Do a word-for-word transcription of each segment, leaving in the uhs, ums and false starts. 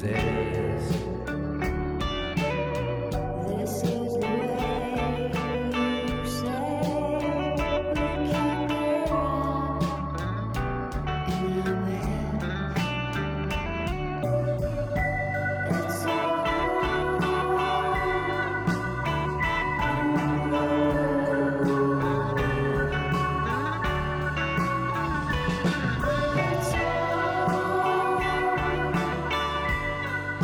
exist. This is the way you say we can't get out in our bed. It's all, it's all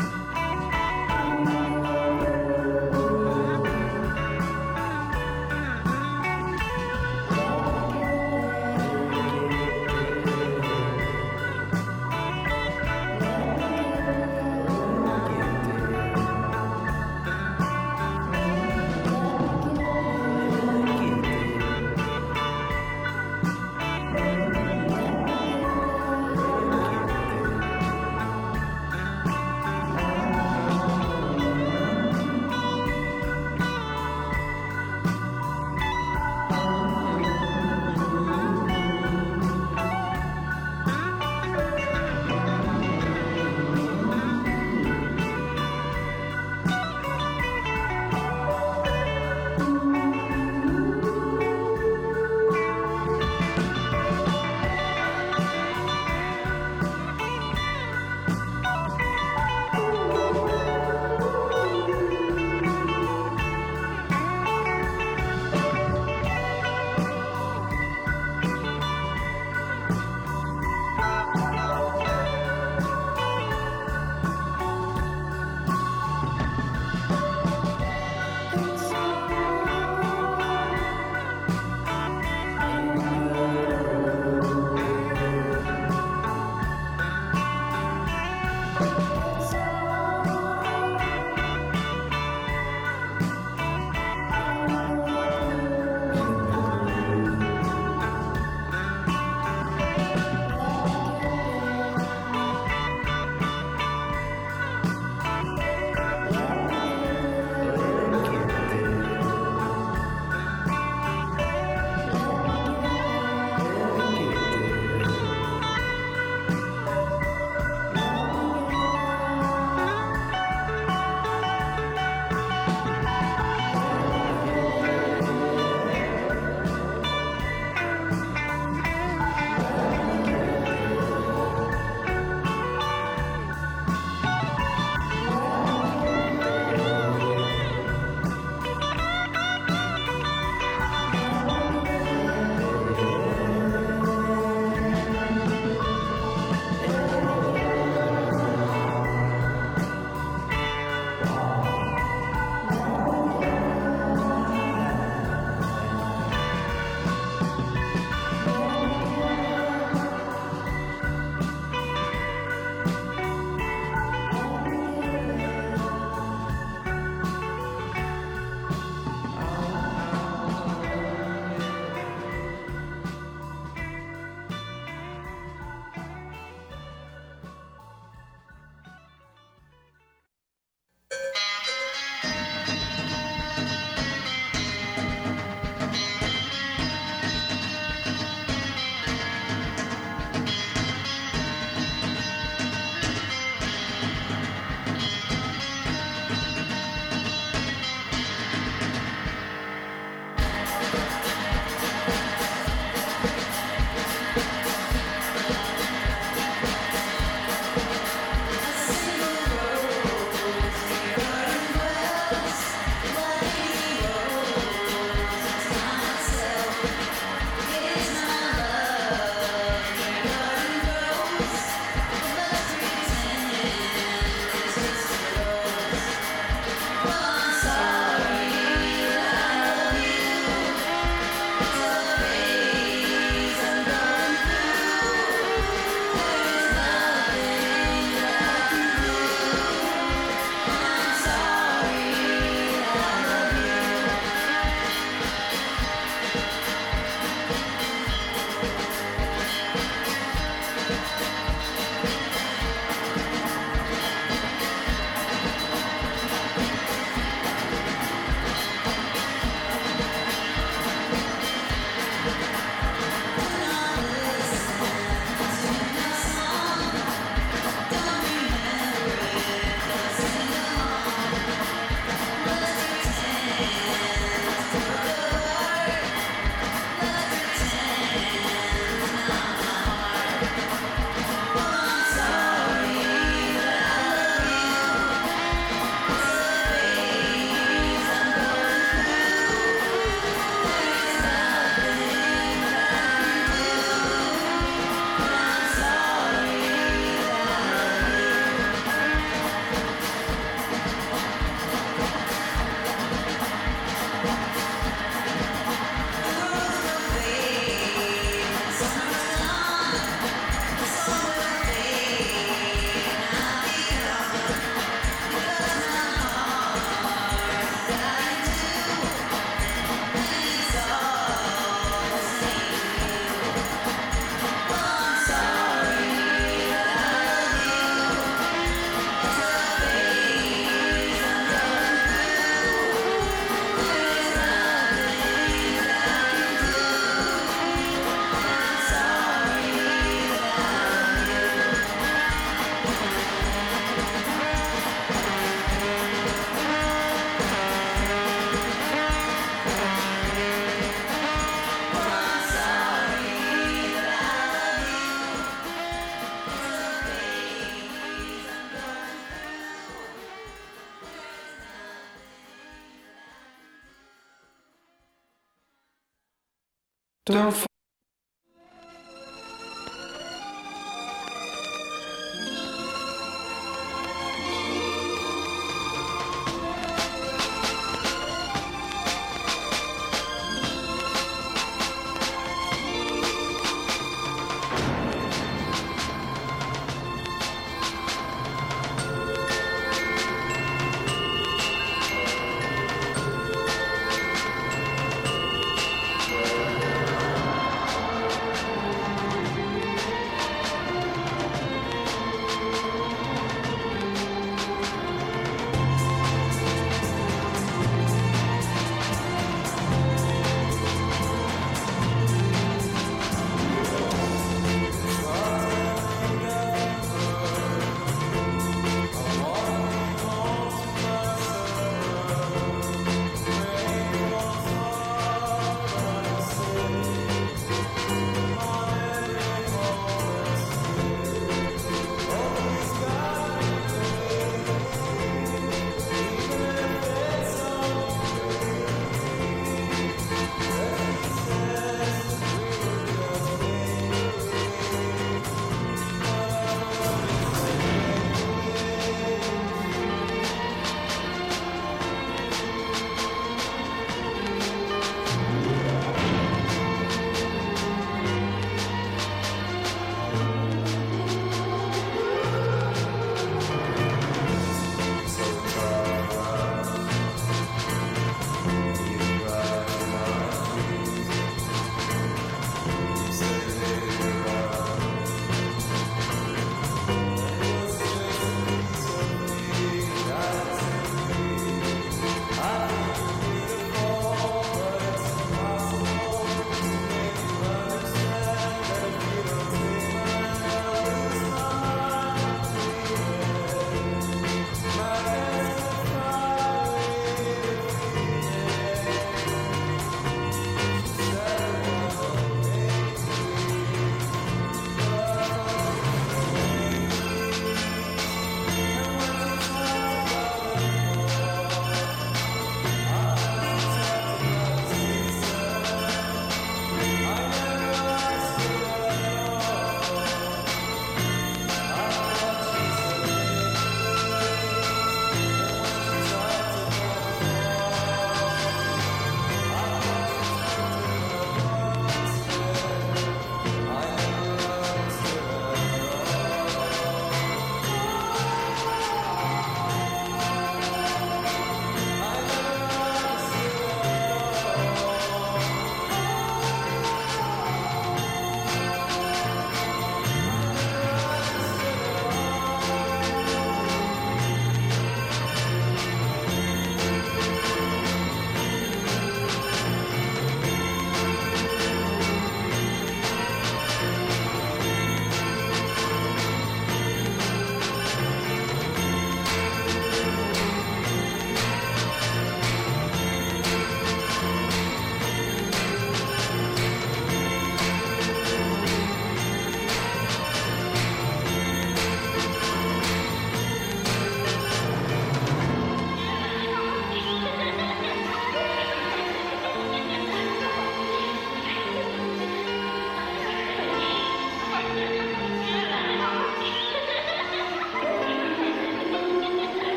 Don't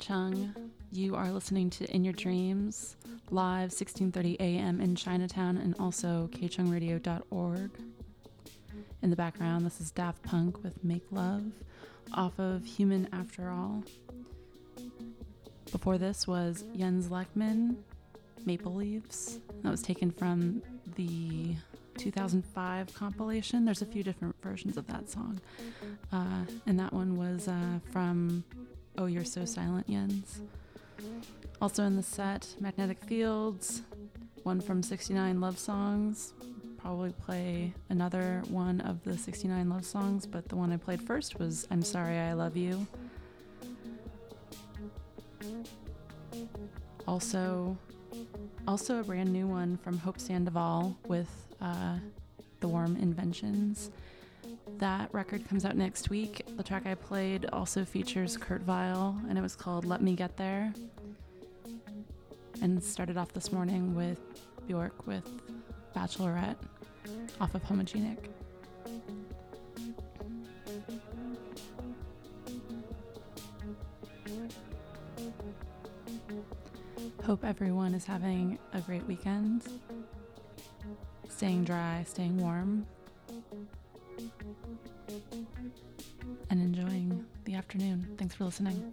Chung. You are listening to In Your Dreams, live sixteen thirty a.m. in Chinatown and also k chung radio dot org. In the background, this is Daft Punk with Make Love off of Human After All. Before this was Jens Lekman, Maple Leaves. That was taken from the two thousand five compilation. There's a few different versions of that song. Uh, and that one was uh, from Oh You're So Silent, Jens. Also in the set, Magnetic Fields, one from sixty-nine Love Songs. Probably play another one of the sixty-nine Love Songs, but the one I played first was I'm Sorry I Love You. Also, also a brand new one from Hope Sandoval with uh, The Warm Inventions. That record comes out next week. The track I played also features Kurt Weill, and it was called Let Me Get There. And started off this morning with Bjork with Bachelorette off of Homogenic. Hope everyone is having a great weekend. Staying dry, staying warm, and enjoying the afternoon. Thanks for listening.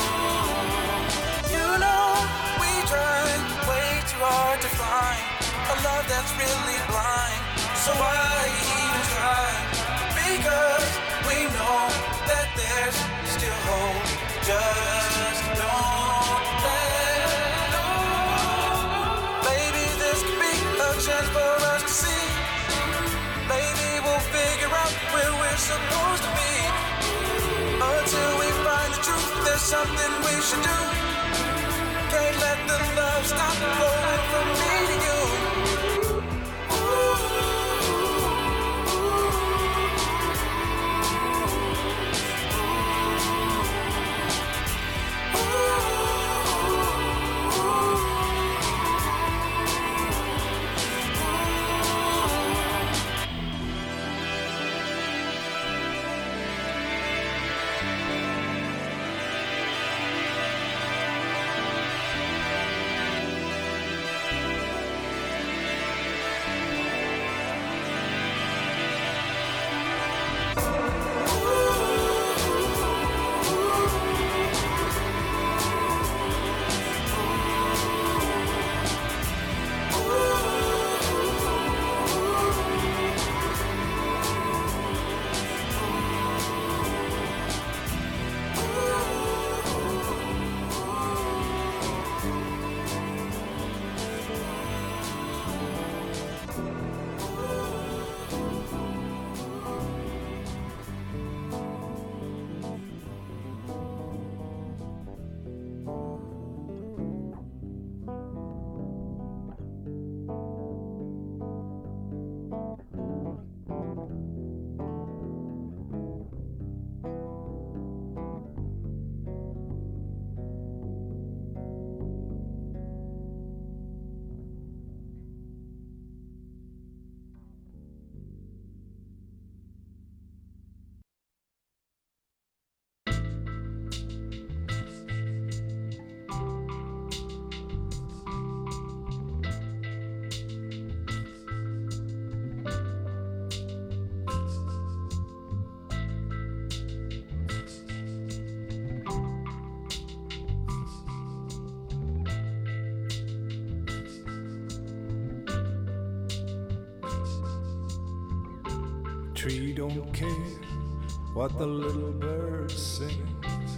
To find a love that's really blind. So why even try? Because we know that there's still hope. Just don't let go. Maybe this could be a chance for us to see. Maybe we'll figure out where we're supposed to be. Until we find the truth, there's something we should do. Can't let the love stop flowing from me to you. Tree don't care what the little bird sings.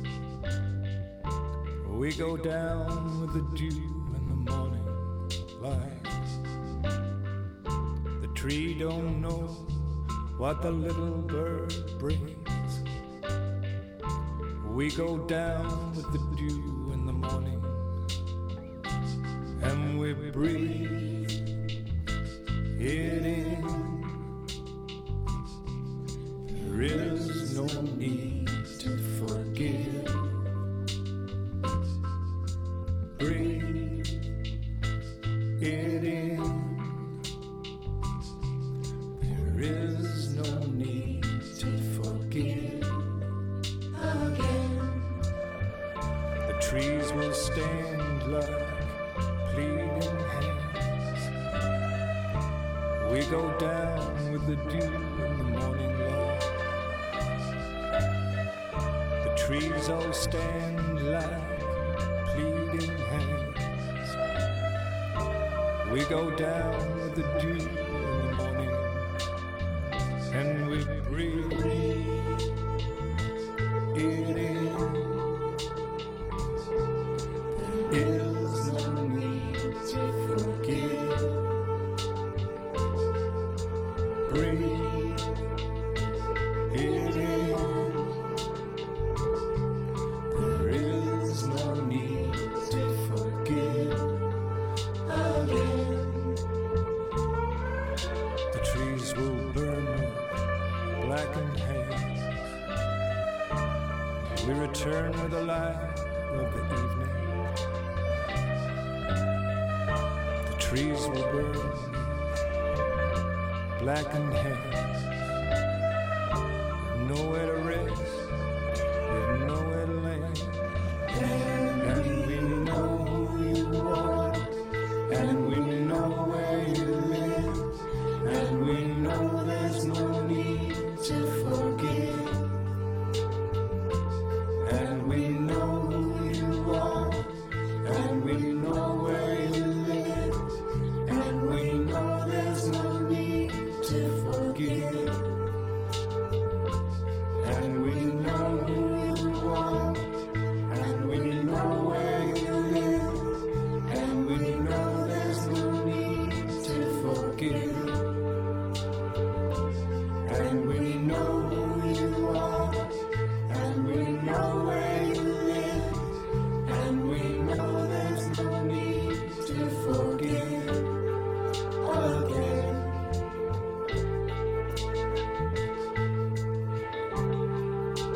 We go down with the dew in the morning light. The tree don't know what the little bird brings. We go down with the dew in the morning, and we breathe it in. There is no need to forgive. Breathe it in. There is no need to forgive. Again, the trees will stand like pleading hands. We go down with the dew in the morning light. The trees all stand like pleading hands. We go down with the dew in the morning, and we breathe it in. There is no need to forgive. Breathe it in. There is no need to forgive. Again, the trees will burn with blackened hands. We return with the light of the evening. The trees will burn blackened hands. Nowhere to rest, with nowhere to land. And we know who you are, and we know where you live, and we know there's no need to forgive. And we know who you are, and we know where you live, and we know And we know who you are, and we know where you live, and we know there's no need to forgive. And we know who you are, and we know where you live, and we know there's no need to forgive again.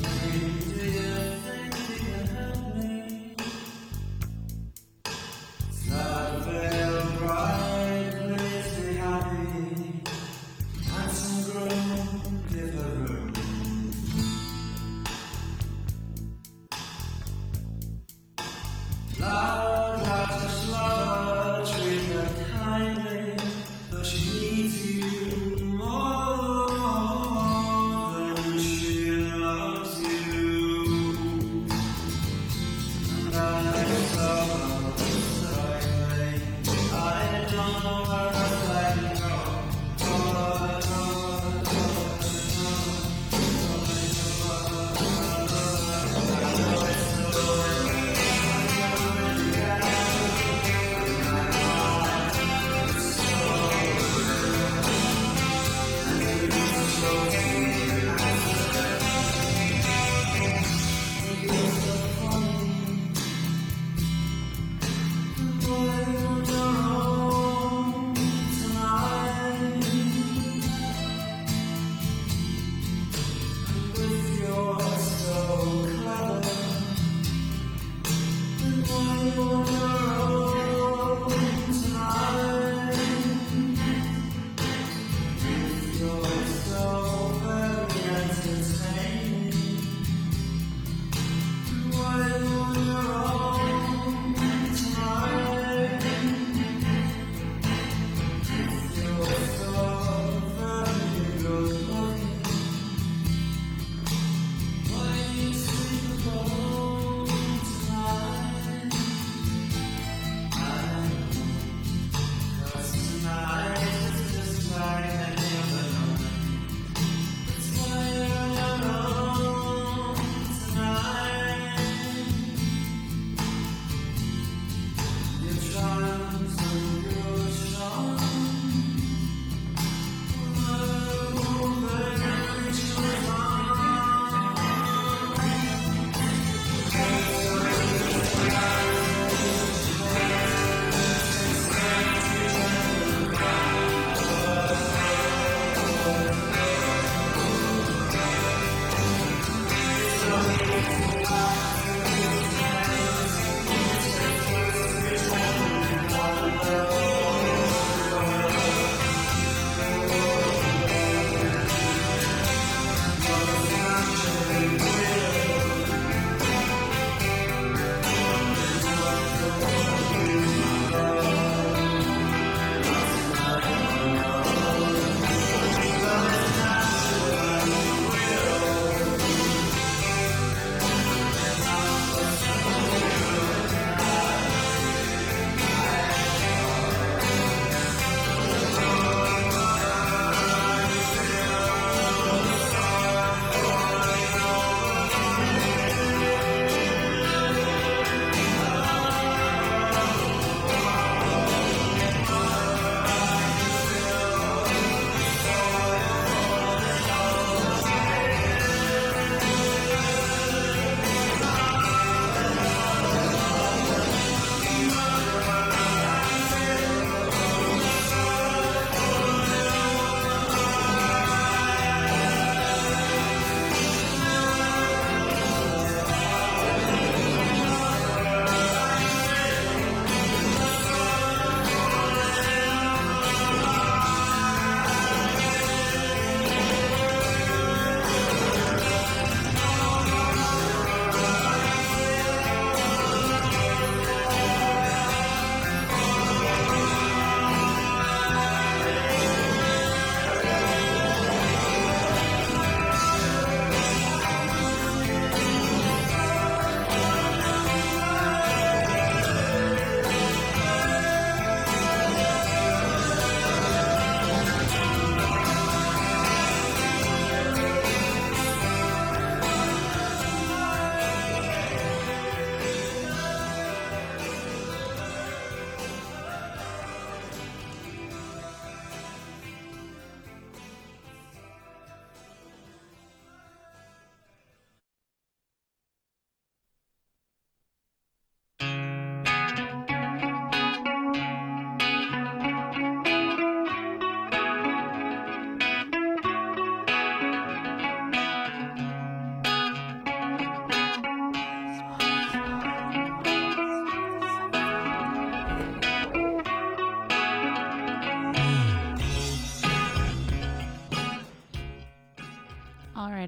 She loves you.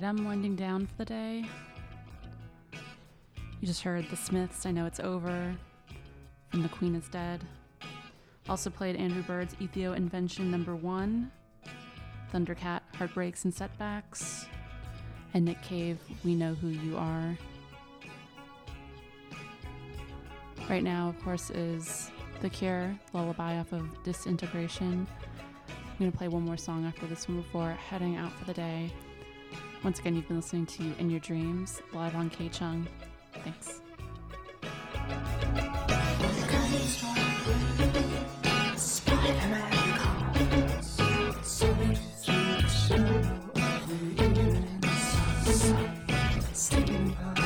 am winding down for the day. You just heard The Smiths, I Know It's Over, from The Queen is Dead. Also played Andrew Bird's Ethio Invention number one, Thundercat, Heartbreaks and Setbacks, and Nick Cave, We Know Who You Are. Right now, of course, is The Cure, Lullaby off of Disintegration. I'm going to play one more song after this one before heading out for the day. Once again, you've been listening to In Your Dreams, live on K-Chung. Thanks. Spider-Man calls, zooming through the shadow of the evening sun, slipping by